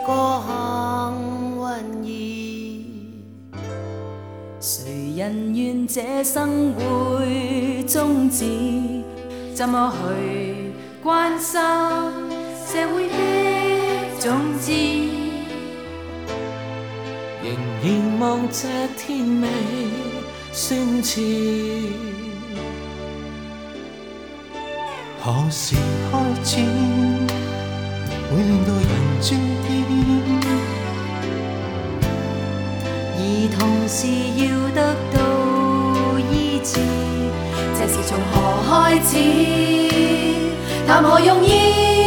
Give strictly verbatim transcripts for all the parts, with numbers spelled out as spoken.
個幸運兒。 誰人願這生會終止？怎麼去關心社會的種子？ 仍然望這天美宣熾，何時開始會令到人注意？ 兒童是要得到醫治，這是從何開始？談何容易？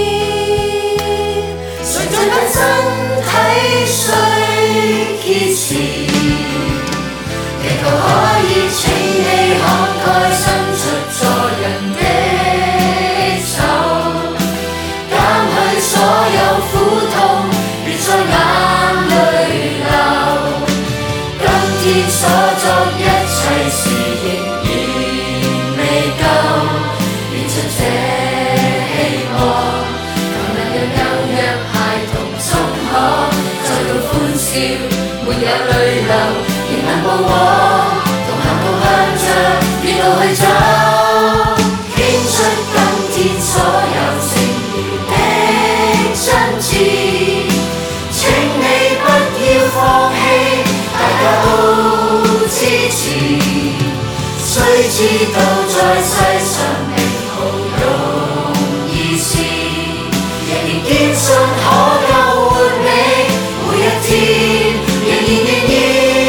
誰在等身體需揭示？祈求可以請你慷慨伸出助人的手，減去所有苦痛，別再眼淚流。今天所作一切事仍然未夠，變出這希望，求能讓幼弱孩童終可再度歡笑，沒有淚流，仍能步往，同行同向着遠路去走，傾出今天所有剩餘的真摯。請你不要放棄，大家都支持。雖知道在世上並無容易事，仍然堅信可救活你，每一天仍然願意。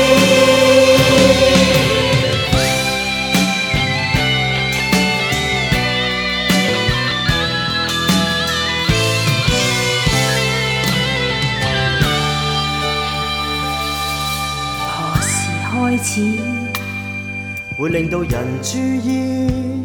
何時開始會令到人注意？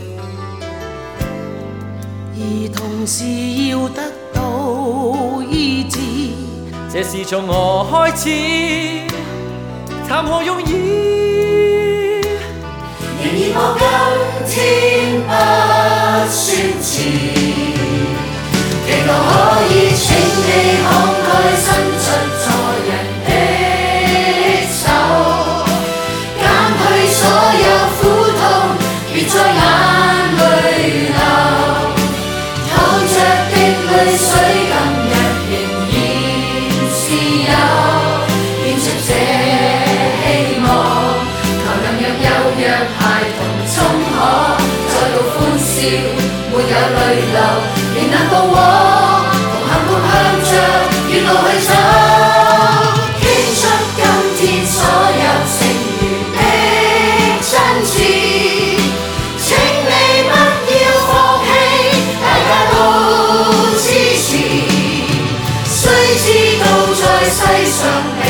兒童是要得到醫治， 這是從何開始？談何容易？ 仍然望今天不算遲，祈求可以請你慷慨伸出助人的手，減去所有苦痛，別再眼淚流。淌着的淚水今日仍然是有，變出這希望，求能讓幼弱孩童終可再度歡笑，沒有淚流，仍能步往，同行共向着遠路去走，傾出今天所有剩餘的真摯。請你不要放棄，大家都支持。雖知道在世上